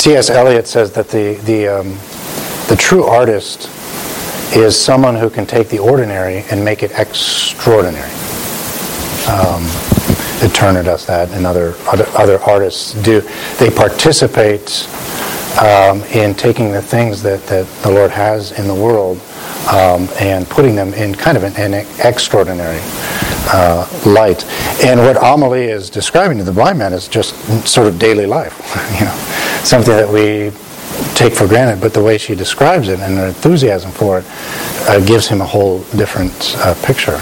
T.S. Eliot says that the true artist is someone who can take the ordinary and make it extraordinary. Turner does that, and other artists do. They participate in taking the things that the Lord has in the world and putting them in kind of an extraordinary light. And what Amelie is describing to the blind man is just sort of daily life, something that we take for granted. But the way she describes it and her enthusiasm for it gives him a whole different picture.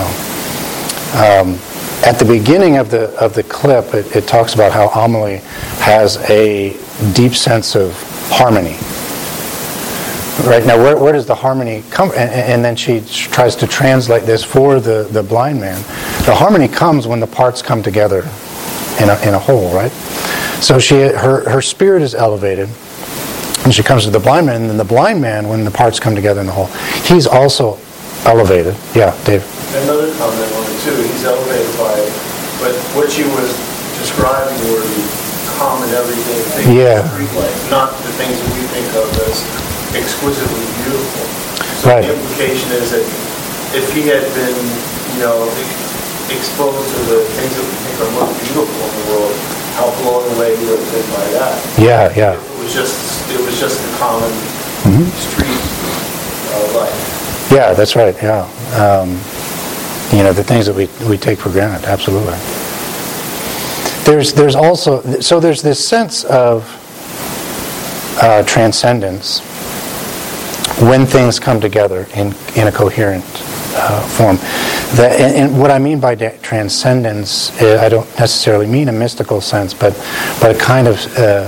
At the beginning of the clip, it talks about how Amelie has a deep sense of harmony. Right now, where does the harmony come? And then she tries to translate this for the blind man. The harmony comes when the parts come together in a whole, right? So her spirit is elevated, and she comes to the blind man, and then the blind man, when the parts come together in the whole, he's also elevated. Yeah, Dave. Another comment on it too. He's elevated by it, but what she was describing were the common everyday things of street life, not the things that we think of as exquisitely beautiful. So right. The implication is that if he had been, exposed to the things that we think are most beautiful in the world, how blown away he would have been by that. Yeah. It was just the common street life. Yeah, that's right. Yeah. The things that we take for granted, absolutely. There's also this sense of transcendence when things come together in a coherent form. And what I mean by transcendence, I don't necessarily mean a mystical sense, but a kind of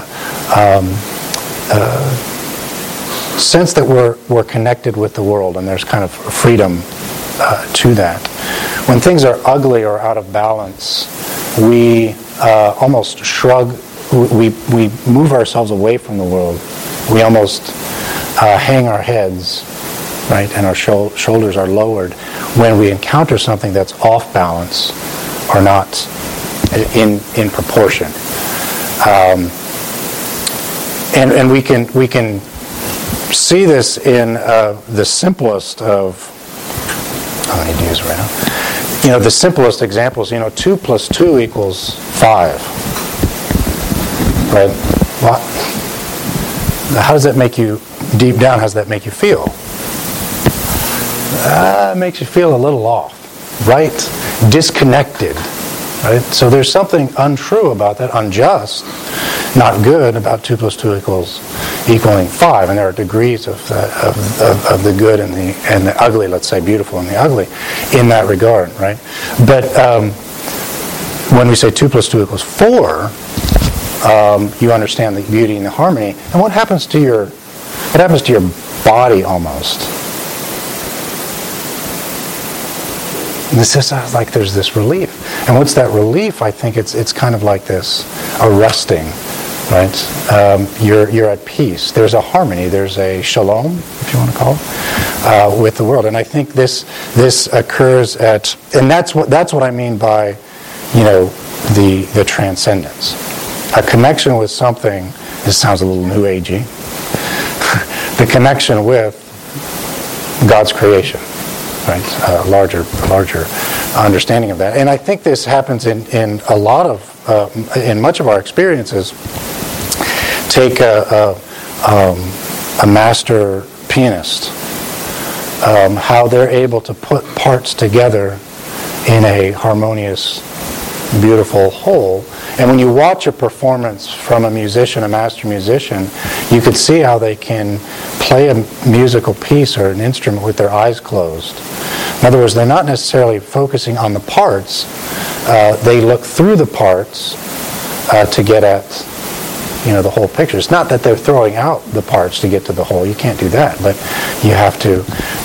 sense that we're connected with the world, and there's kind of freedom to that. When things are ugly or out of balance, we almost shrug. We move ourselves away from the world. We almost hang our heads, right, and our shoulders are lowered when we encounter something that's off balance or not in proportion. And we can see this in the simplest of. I need to use it right now. The simplest examples. 2 plus 2 equals 5. Right? What? How does that make you? Deep down, how does that make you feel? It makes you feel a little off, right? Disconnected, right? So there's something untrue about that, unjust, not good about 2 plus 2 equaling 5, and there are degrees of the good and the ugly. Let's say beautiful and the ugly, in that regard, right? But when we say 2 plus 2 equals 4, you understand the beauty and the harmony. And what happens to your body almost? This is like there's this relief. And what's that relief? I think it's kind of like this, a resting, right? You're at peace. There's a harmony. There's a shalom, if you want to call it, with the world. And I think this occurs and that's what I mean by, the transcendence. A connection with something. This sounds a little new agey. The connection with God's creation, right? A larger understanding of that. And I think this happens in a lot of, in much of our experiences. Take a master pianist, how they're able to put parts together in a harmonious, beautiful whole. And when you watch a performance from a master musician, you could see how they can play a musical piece or an instrument with their eyes closed. In other words, they're not necessarily focusing on the parts. They look through the parts to get at, the whole picture. It's not that they're throwing out the parts to get to the whole. You can't do that. But you have to,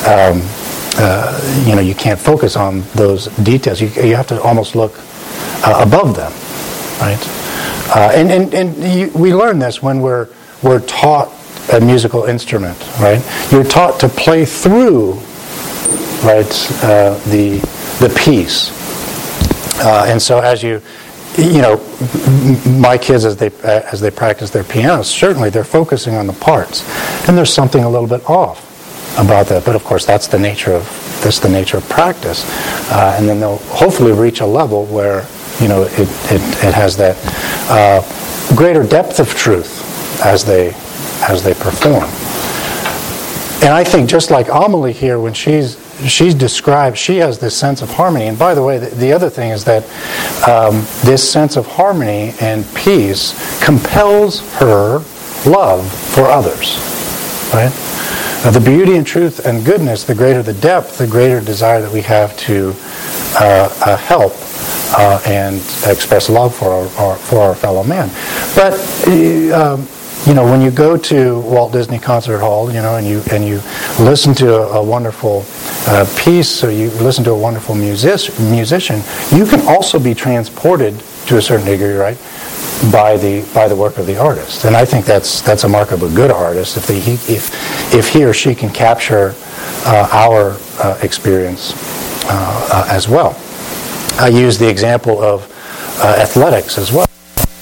you can't focus on those details. You have to almost look above them. Right, we learn this when we're taught a musical instrument. Right, you're taught to play through, right, the piece, and so as you my kids, as they practice their piano, certainly they're focusing on the parts, and there's something a little bit off about that. But of course, that's the nature of practice, and then they'll hopefully reach a level where it has that greater depth of truth as they perform. And I think just like Amelie here, when she's described, she has this sense of harmony. And by the way, the other thing is that this sense of harmony and peace compels her love for others, right? The beauty and truth and goodness, the greater the depth, the greater desire that we have to help and express love for our fellow man. But when you go to Walt Disney Concert Hall, and you listen to a wonderful piece, or you listen to a wonderful musician, you can also be transported to a certain degree, right, by the work of the artist. And I think that's a mark of a good artist if he or she can capture our experience as well. I use the example of athletics as well.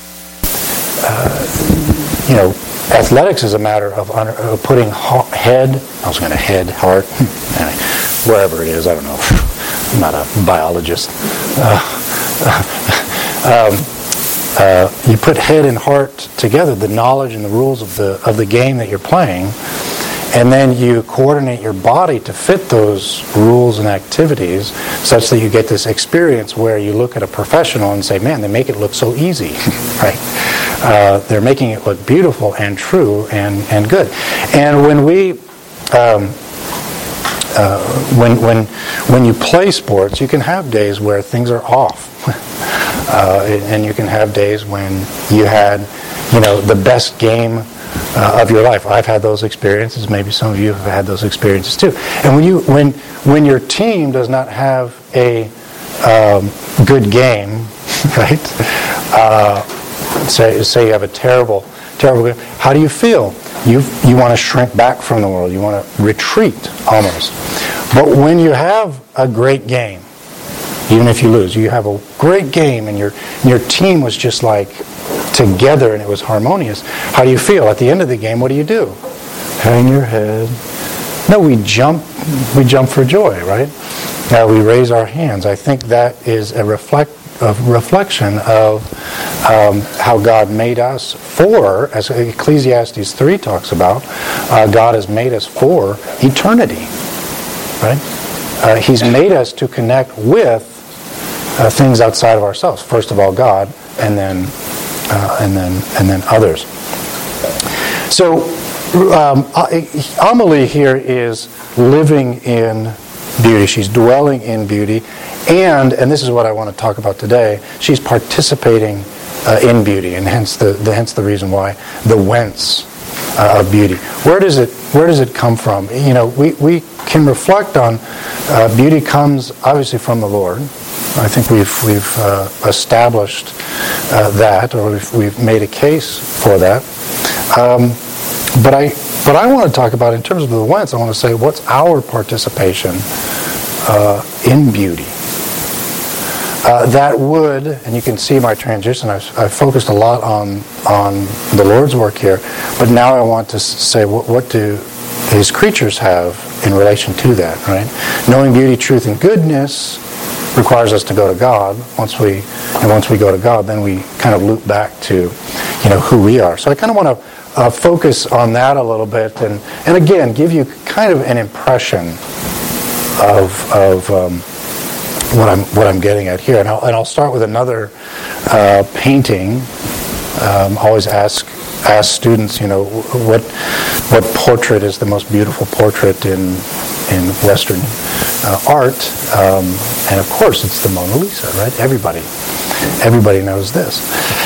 Athletics is a matter of putting heart, wherever it is, I don't know. I'm not a biologist. You put head and heart together, the knowledge and the rules of the game that you're playing, and then you coordinate your body to fit those rules and activities such that you get this experience where you look at a professional and say, man, they make it look so easy, right? They're making it look beautiful and true and good. And when when you play sports, you can have days where things are off. And you can have days when you had, the best game of your life. I've had those experiences. Maybe some of you have had those experiences too. And when your team does not have a good game, right? Say you have a terrible game. How do you feel? You want to shrink back from the world. You want to retreat almost. But when you have a great game, even if you lose, you have a great game and your team was just like together and it was harmonious. How do you feel? At the end of the game, what do? Hang your head. No, we jump for joy, right? We raise our hands. I think that is a reflection of how God made us for, as Ecclesiastes 3 talks about, God has made us for eternity, right? He's made us to connect with things outside of ourselves. First of all, God, and then others. So Amelie here is living in beauty. She's dwelling in beauty, and this is what I want to talk about today. She's participating in beauty, and hence the reason why the whence of beauty. Where does it come from? We can reflect on beauty comes obviously from the Lord. I think we've established that, or we've made a case for that. But I want to talk about, in terms of the whence, I want to say, what's our participation in beauty? That would, and you can see my transition, I've focused a lot on the Lord's work here, but now I want to say, what do His creatures have in relation to that, right? Knowing beauty, truth, and goodness requires us to go to God. Once we go to God, then we kind of loop back to, who we are. So I kind of want to focus on that a little bit, and again, give you kind of an impression of what I'm getting at here. And I'll start with another painting. Always ask students, what portrait is the most beautiful portrait in Western art? And of course, it's the Mona Lisa, right? Everybody knows this.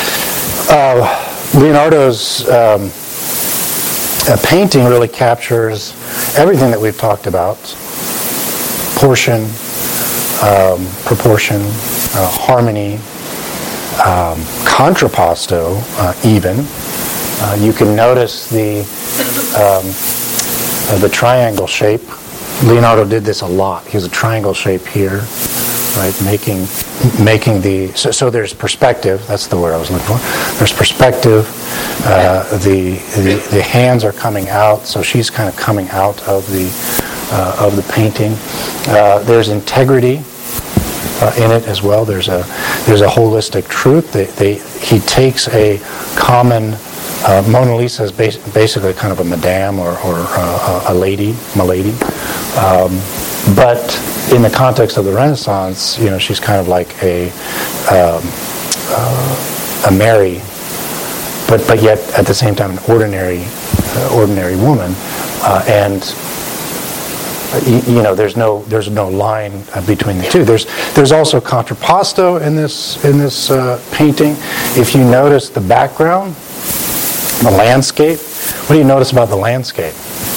Leonardo's painting really captures everything that we've talked about: proportion, harmony, contrapposto, even. You can notice the triangle shape. Leonardo did this a lot. He has a triangle shape here, right? Making the so there's perspective. That's the word I was looking for. There's perspective. The hands are coming out, so she's kind of coming out of the painting. There's integrity in it as well. There's a holistic truth. He takes a common Mona Lisa is basically kind of a madame or a lady, milady. But in the context of the Renaissance, she's kind of like a Mary, but yet at the same time an ordinary woman, and there's no line between the two. There's also contrapposto in this painting. If you notice the background, the landscape, what do you notice about the landscape?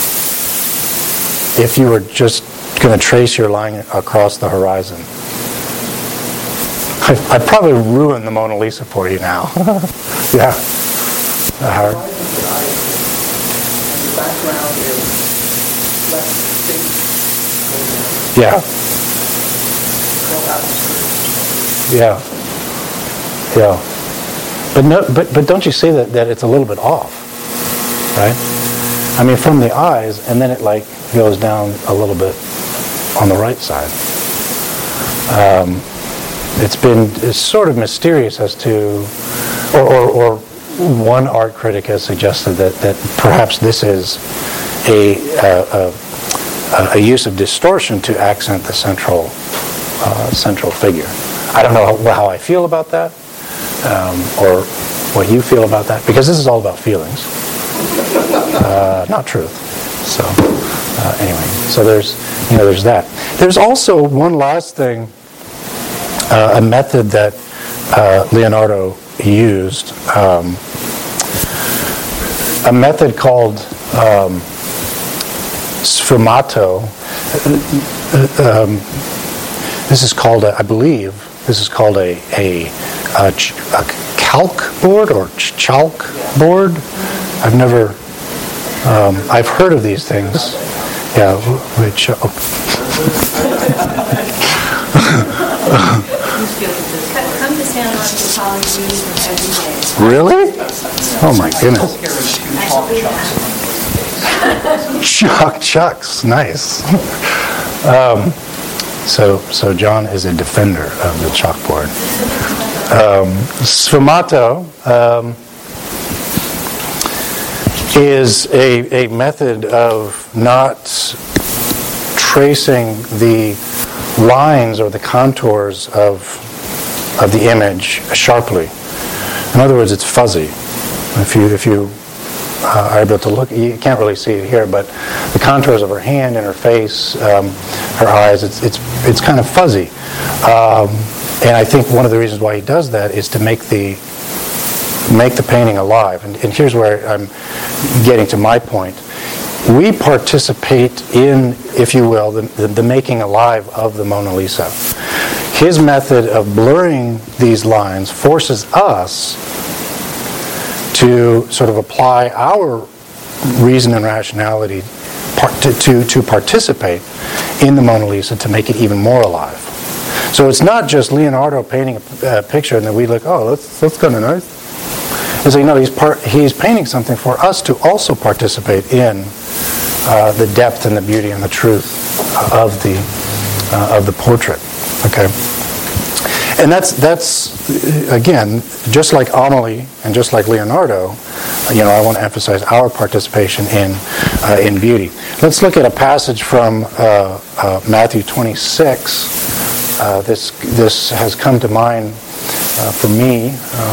If you were just going to trace your line across the horizon. I probably ruined the Mona Lisa for you now. Yeah. Howard? The background is less distinct. Yeah. Yeah. But don't you see that it's a little bit off, right? I mean, from the eyes, and then it like goes down a little bit on the right side. It's sort of mysterious as to, or one art critic has suggested that perhaps this is a use of distortion to accent the central figure. I don't know how I feel about that, or what you feel about that, because this is all about feelings, not truth. So anyway, so there's that. There's also one last thing, a method that Leonardo used, a method called sfumato. This is called, I believe, a calc board or chalk board. I've heard of these things. Yeah, which. Come to Santa Monica College every day. Really? Oh my goodness. Chalk chucks, nice. So John is a defender of the chalkboard. Sfumato is a method of not tracing the lines or the contours of the image sharply. In other words, it's fuzzy. If you are able to look, you can't really see it here, but the contours of her hand and her face, her eyes, it's kind of fuzzy. And I think one of the reasons why he does that is to make the painting alive. And here's where I'm getting to my point. We participate in, if you will, the making alive of the Mona Lisa. His method of blurring these lines forces us to sort of apply our reason and rationality to participate in the Mona Lisa to make it even more alive. So it's not just Leonardo painting a picture and then we look, oh, that's kind of nice. It's like, no, he's painting something for us to also participate in the depth and the beauty and the truth of the portrait. Okay. And that's again, just like Amelie and just like Leonardo, I want to emphasize our participation in beauty. Let's look at a passage from Matthew 26. This has come to mind for me.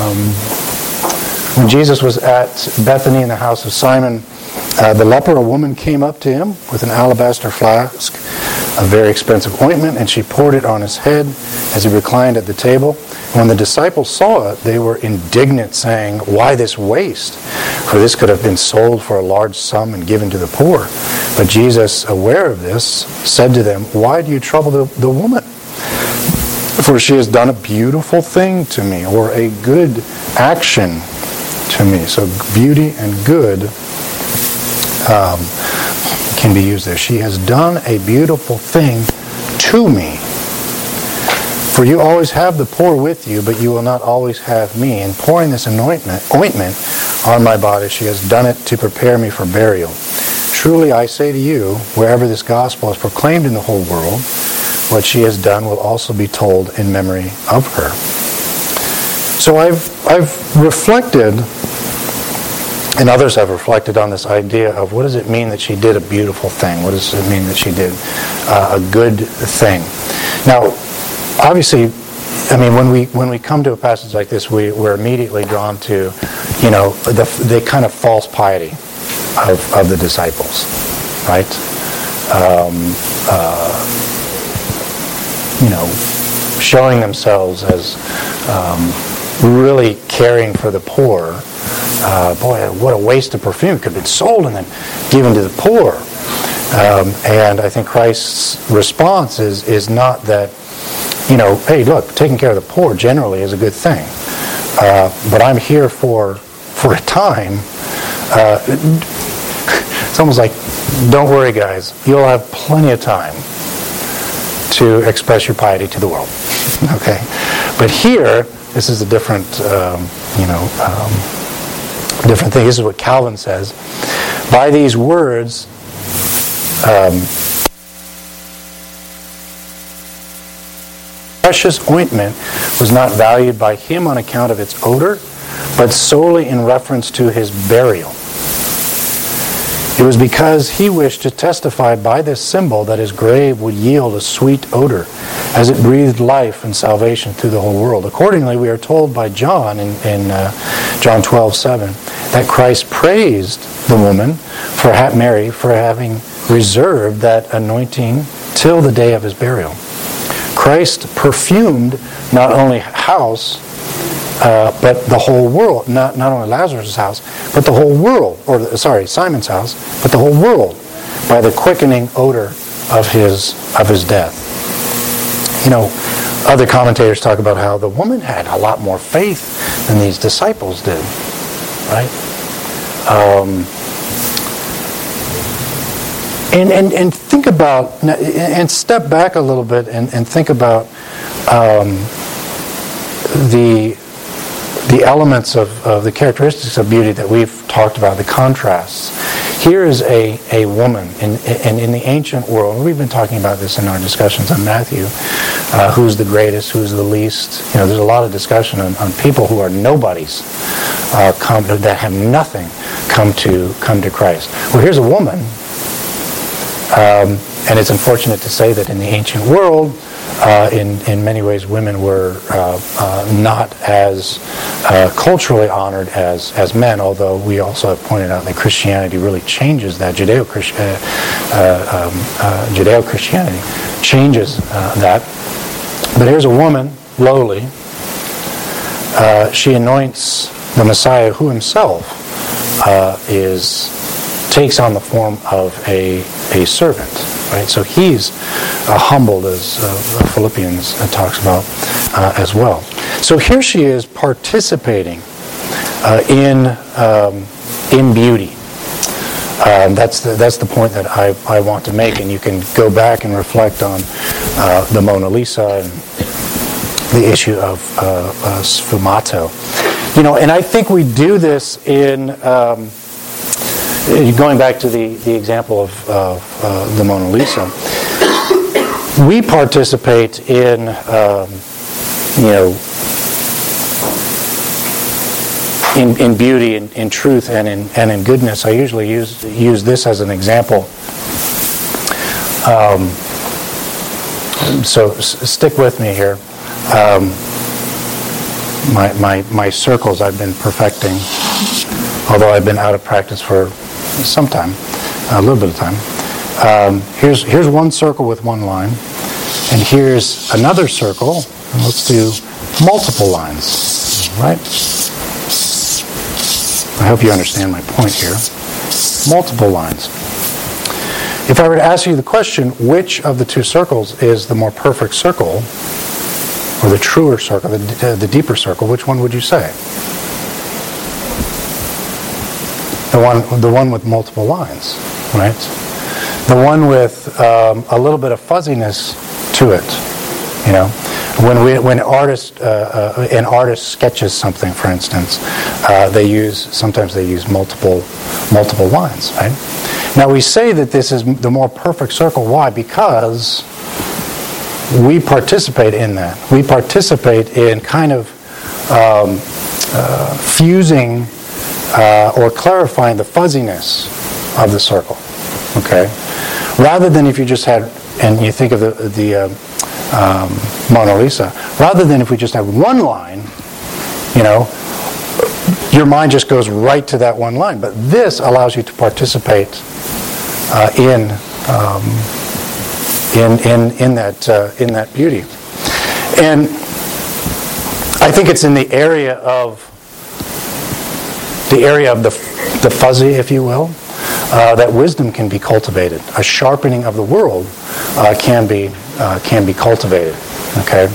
When Jesus was at Bethany in the house of Simon, the leper, a woman, came up to him with an alabaster flask of very expensive ointment, and she poured it on his head as he reclined at the table. And when the disciples saw it, they were indignant, saying, "Why this waste? For this could have been sold for a large sum and given to the poor." But Jesus, aware of this, said to them, "Why do you trouble the woman? For she has done a beautiful thing to me," or a good action to me. So beauty and good can be used there. She has done a beautiful thing to me. For you always have the poor with you, but you will not always have me. In pouring this ointment on my body, she has done it to prepare me for burial. Truly I say to you, wherever this gospel is proclaimed in the whole world, what she has done will also be told in memory of her. So I've reflected, and others have reflected on this idea of what does it mean that she did a beautiful thing? What does it mean that she did a good thing? Now, obviously, I mean, when we come to a passage like this, we're immediately drawn to, the kind of false piety of the disciples, right? Showing themselves as really caring for the poor. Boy, what a waste of perfume. It could have been sold and then given to the poor. And I think Christ's response is not that, hey, look, taking care of the poor generally is a good thing. But I'm here for a time. It's almost like, don't worry, guys. You'll have plenty of time to express your piety to the world. Okay? But here, this is a different, different thing. This is what Calvin says. By these words, precious ointment was not valued by him on account of its odor, but solely in reference to his burial. It was because he wished to testify by this symbol that his grave would yield a sweet odor, as it breathed life and salvation through the whole world. Accordingly, we are told by John in John 12:7 that Christ praised the woman, Mary, for having reserved that anointing till the day of his burial. Christ perfumed not only house, but the whole world, not only Lazarus' house, but the whole world, Simon's house, but the whole world, by the quickening odor of his death. Other commentators talk about how the woman had a lot more faith than these disciples did, right? And think about, and step back a little bit and think about the elements of the characteristics of beauty that we've talked about, the contrasts. Here is a woman in the ancient world, and we've been talking about this in our discussions on Matthew, who's the greatest, who's the least. There's a lot of discussion on people who are nobodies, that have nothing, come to Christ. Well, here's a woman, and it's unfortunate to say that in the ancient world, in many ways, women were not as culturally honored as men, although we also have pointed out that Christianity really changes that. Judeo-Christianity changes that. But here's a woman, lowly. She anoints the Messiah, who himself takes on the form of a servant. Right? So he's humbled, as Philippians talks about as well. So here she is participating in beauty. That's the point that I want to make, and you can go back and reflect on the Mona Lisa and the issue of sfumato. And I think we do this in. Going back to the example of the Mona Lisa, we participate in, in beauty, in truth, and in goodness. I usually use this as an example. So stick with me here. My circles I've been perfecting, although I've been out of practice for some time, a little bit of time. Here's one circle with one line, and here's another circle, and let's do multiple lines, right? I hope you understand my point here. Multiple lines. If I were to ask you the question, which of the two circles is the more perfect circle, or the truer circle, the deeper circle, which one would you say? The one with multiple lines, right? The one with a little bit of fuzziness to it, When an artist sketches something, for instance, sometimes they use multiple lines, right? Now we say that this is the more perfect circle. Why? Because we participate in that. We participate in kind of fusing or clarifying the fuzziness of the circle. Okay, rather than if you just had, and you think of the Mona Lisa, rather than if we just have one line, your mind just goes right to that one line. But this allows you to participate in that beauty. And I think it's in the area of the fuzzy, if you will, that wisdom can be cultivated. A sharpening of the world can be cultivated. Okay.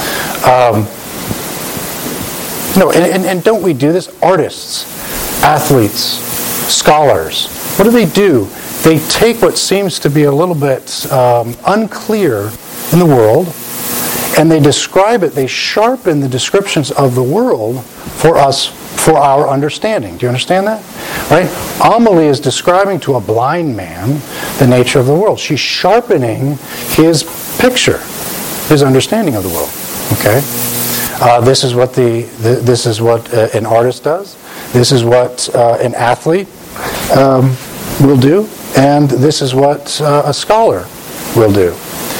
And don't we do this? Artists, athletes, scholars. What do? They take what seems to be a little bit unclear in the world, and they describe it. They sharpen the descriptions of the world for us, for our understanding. Do you understand that? Right? Amelie is describing to a blind man the nature of the world. She's sharpening his picture, his understanding of the world. Okay. This is what an artist does. This is what an athlete will do, and this is what a scholar will do.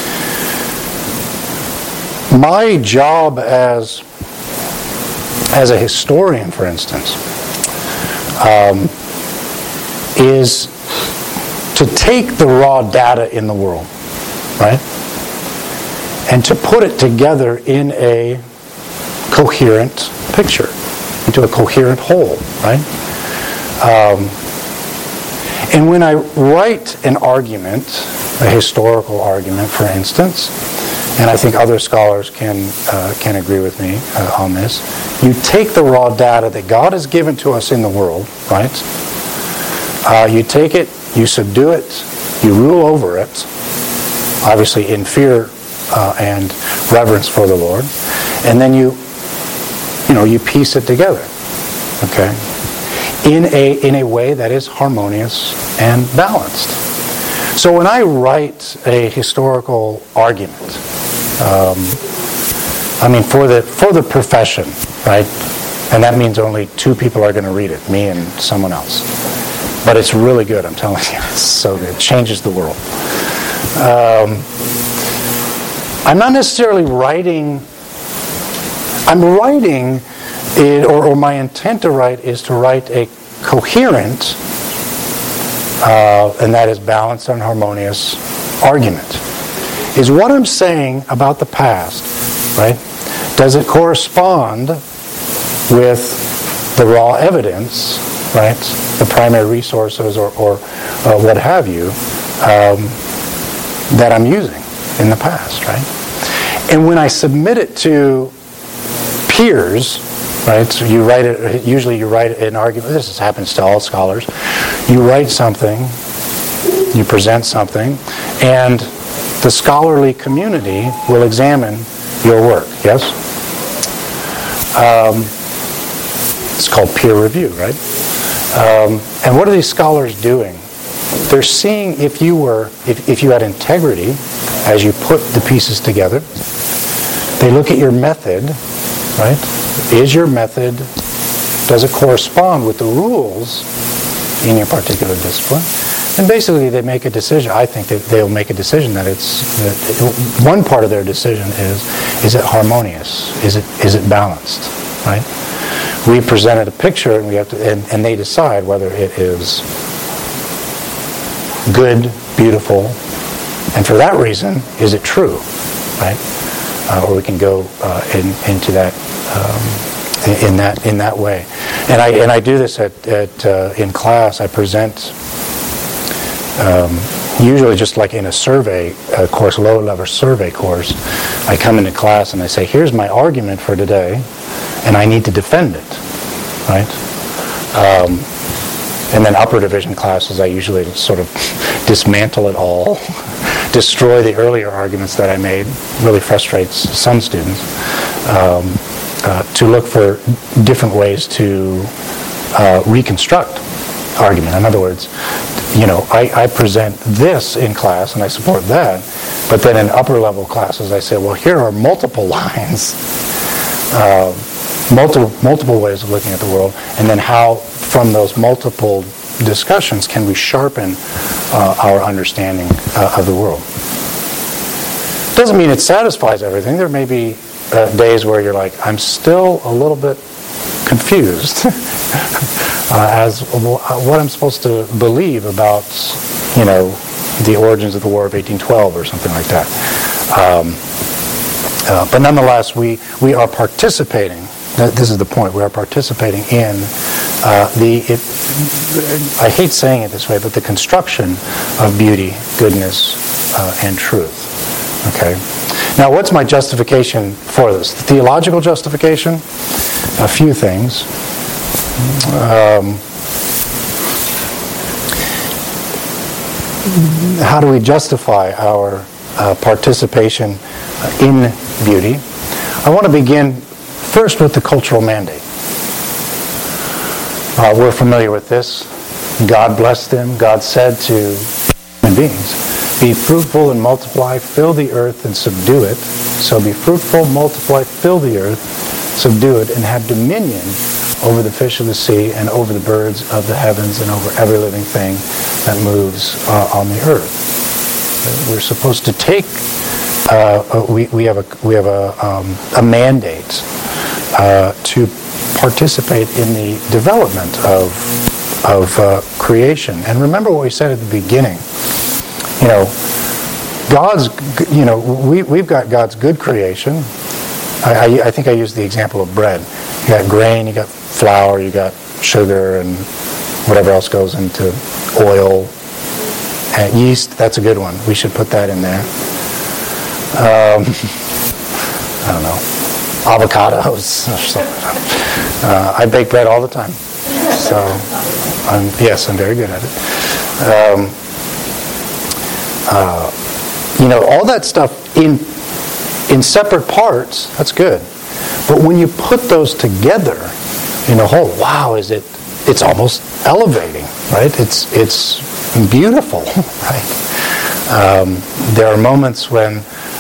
My job as a historian, for instance, is to take the raw data in the world, right, and to put it together in a coherent picture, into a coherent whole, right? And when I write an argument, a historical argument, for instance, and I think other scholars can agree with me on this, you take the raw data that God has given to us in the world, right? You take it, you subdue it, you rule over it, obviously in fear and reverence for the Lord, and then you piece it together, okay, in a way that is harmonious and balanced. So when I write a historical argument, for the profession, right, and that means only two people are going to read it, me and someone else. But it's really good, I'm telling you. It's so good. It changes the world. I'm not necessarily writing. I'm writing it, or my intent to write is to write a coherent, and that is balanced and harmonious argument. Is what I'm saying about the past, right? Does it correspond with the raw evidence, right? The primary resources or what have you that I'm using in the past, right? And when I submit it to peers, right? So you write it. Usually, you write an argument. This happens to all scholars. You write something, you present something, and the scholarly community will examine your work. Yes. It's called peer review, right? And what are these scholars doing? They're seeing if you had integrity as you put the pieces together. They look at your method, right? Is your method, does it correspond with the rules in your particular discipline? And basically they make a decision. I think that they'll make a decision that one part of their decision is it harmonious? Is it balanced? Right? We presented a picture and we have to, and they decide whether it is good, beautiful, and for that reason, is it true? Right? Or we can go into that in that way, and I do this in class. I present usually just like in a survey course, lower level survey course. I come into class and I say, "Here's my argument for today, and I need to defend it." Right? And then upper division classes, I usually sort of dismantle it all, destroy the earlier arguments that I made. Really frustrates some students. To look for different ways to reconstruct argument. In other words, I present this in class and I support that, but then in upper level classes I say, well, here are multiple lines, multiple ways of looking at the world, and then how from those multiple discussions can we sharpen our understanding of the world. Doesn't mean it satisfies everything. There may be days where you're like, I'm still a little bit confused as what I'm supposed to believe about, the origins of the War of 1812 or something like that. But nonetheless, we are participating. This is the point. We are participating in I hate saying it this way, but the construction of beauty, goodness, and truth. Okay. Now, what's my justification for this? The theological justification? A few things. How do we justify our participation in beauty? I want to begin first with the cultural mandate. We're familiar with this. God blessed them. God said to human beings, be fruitful and multiply, fill the earth and subdue it. So be fruitful, multiply, fill the earth, subdue it, and have dominion over the fish of the sea and over the birds of the heavens and over every living thing that moves on the earth. We're supposed to take. We have a mandate to participate in the development of creation. And remember what we said at the beginning. We've got God's good creation. I think I used the example of bread. You got grain, you got flour, you got sugar, and whatever else goes into oil. And yeast, that's a good one. We should put that in there. I don't know. Avocados or something. I bake bread all the time. So, I'm very good at it. All that stuff in separate parts, that's good. But when you put those together in a whole, it's almost elevating, right? It's beautiful, right? There are moments when,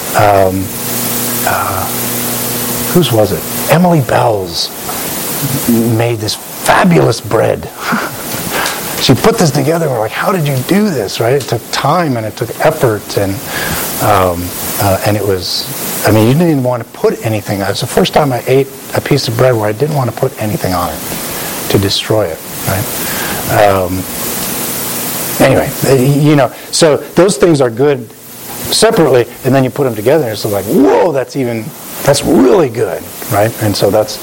whose was it? Emily Bell's made this fabulous bread. She put this together, and we're like, how did you do this, right? It took time and it took effort, and it was, you didn't even want to put anything on it. It's the first time I ate a piece of bread where I didn't want to put anything on it to destroy it, right? Anyway, so those things are good separately, and then you put them together, and it's like, whoa, that's really good, right? And so that's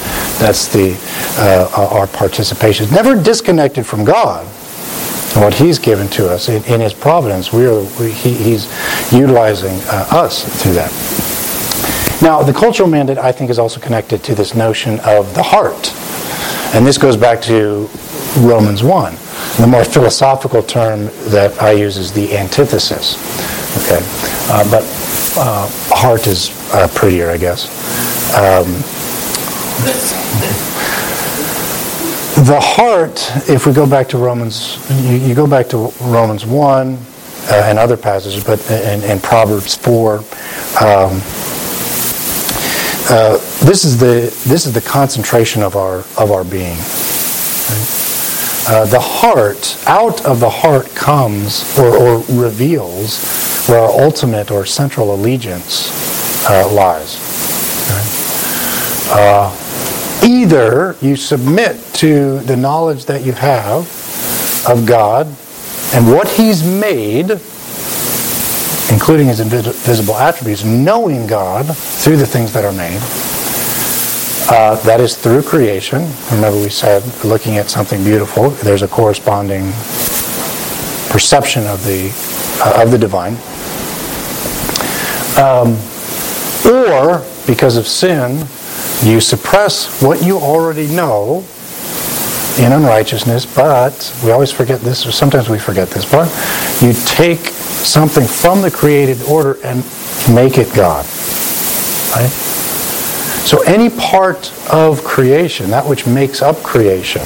our participation. It's never disconnected from God. What He's given to us in His providence, He's utilizing us through that. Now, the cultural mandate, I think, is also connected to this notion of the heart. And this goes back to Romans 1. The more philosophical term that I use is the antithesis. Okay, but heart is prettier, I guess. The heart, if we go back to Romans, you go back to Romans 1 and other passages, but and Proverbs 4. This is the concentration of our being. Right? The heart, out of the heart comes or reveals where our ultimate or central allegiance lies. Okay? Either you submit to the knowledge that you have of God and what He's made, including His invisible attributes, knowing God through the things that are made. That is through creation. Remember we said, looking at something beautiful, there's a corresponding perception of the divine. Or, because of sin, you suppress what you already know in unrighteousness, but we always forget this, or sometimes we forget this part. You take something from the created order and make it God. Right? So any part of creation, that which makes up creation,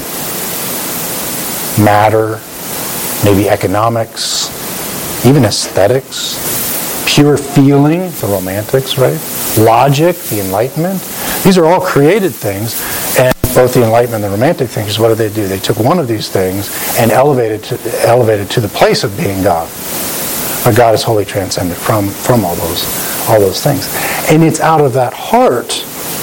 matter, maybe economics, even aesthetics, pure feeling, the Romantics, right? Logic, the Enlightenment. These are all created things, and both the Enlightenment and the Romantic thinkers, what did? They took one of these things and elevated to the place of being God. But God is wholly transcendent from all those things. And it's out of that heart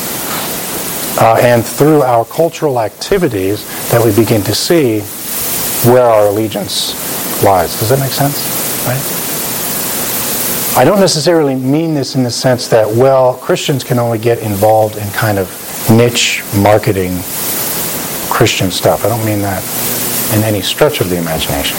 and through our cultural activities that we begin to see where our allegiance lies. Does that make sense? Right? I don't necessarily mean this in the sense that, well, Christians can only get involved in kind of niche marketing Christian stuff. I don't mean that in any stretch of the imagination.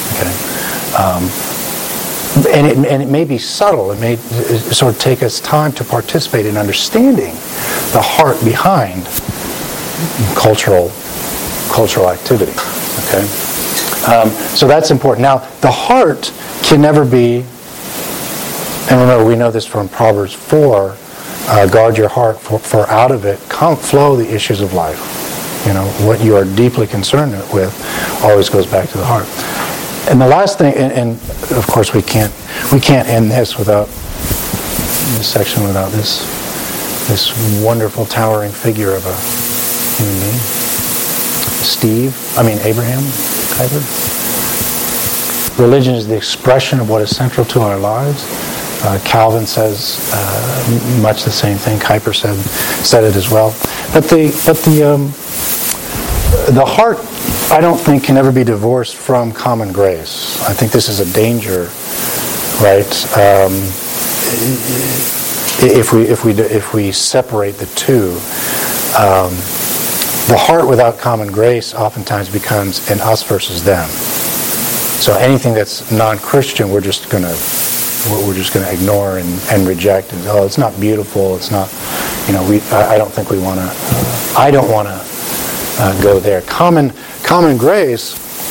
Okay, and it may be subtle. It may sort of take us time to participate in understanding the heart behind cultural activity. Okay, so that's important. Now, the heart can never be. And remember, we know this from Proverbs 4, guard your heart, for out of it flow the issues of life. You know, what you are deeply concerned with always goes back to the heart. And the last thing, and of course we can't end this section without this wonderful towering figure of a human being. Abraham Kuyper. Religion is the expression of what is central to our lives. Calvin says much the same thing. Kuyper said it as well. But the heart, I don't think, can ever be divorced from common grace. I think this is a danger, right? If we separate the two, the heart without common grace oftentimes becomes an us versus them. So anything that's non-Christian, we're just going to ignore and reject, and it's not beautiful. It's not, I don't think we want to. I don't want to go there. Common grace,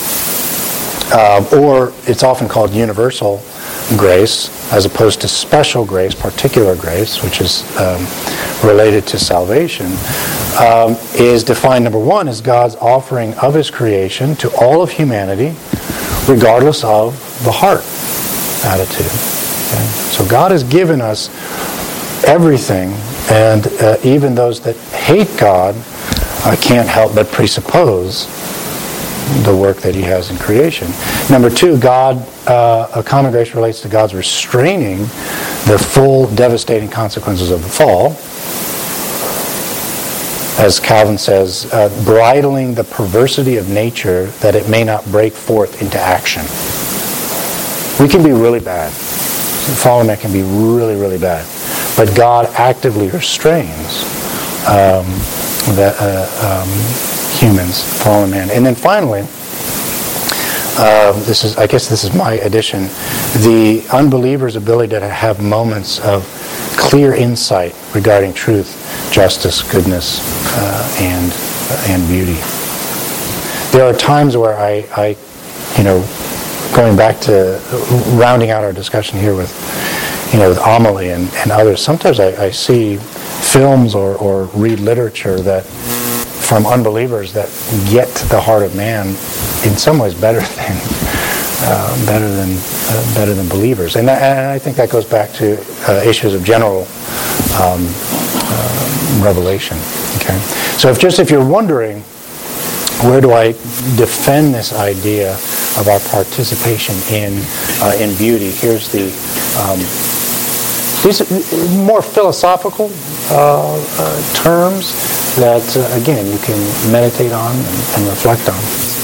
or it's often called universal grace, as opposed to special grace, particular grace, which is related to salvation, is defined, number one, as God's offering of His creation to all of humanity, regardless of the heart attitude. Okay? So God has given us everything, and even those that hate God can't help but presuppose the work that He has in creation. Number two, common grace relates to God's restraining the full devastating consequences of the fall. As Calvin says, bridling the perversity of nature that it may not break forth into action. We can be really bad. Fallen man can be really, really bad. But God actively restrains humans, fallen man. And then finally, this is my addition, the unbeliever's ability to have moments of clear insight regarding truth, justice, goodness, and beauty. There are times where I going back to rounding out our discussion here with Amelie and others, sometimes I see films or read literature that from unbelievers that get to the heart of man in some ways better than believers, and I think that goes back to issues of general revelation. Okay, so if you're wondering, where do I defend this idea of our participation in beauty? Here's these more philosophical terms that again you can meditate on and reflect on.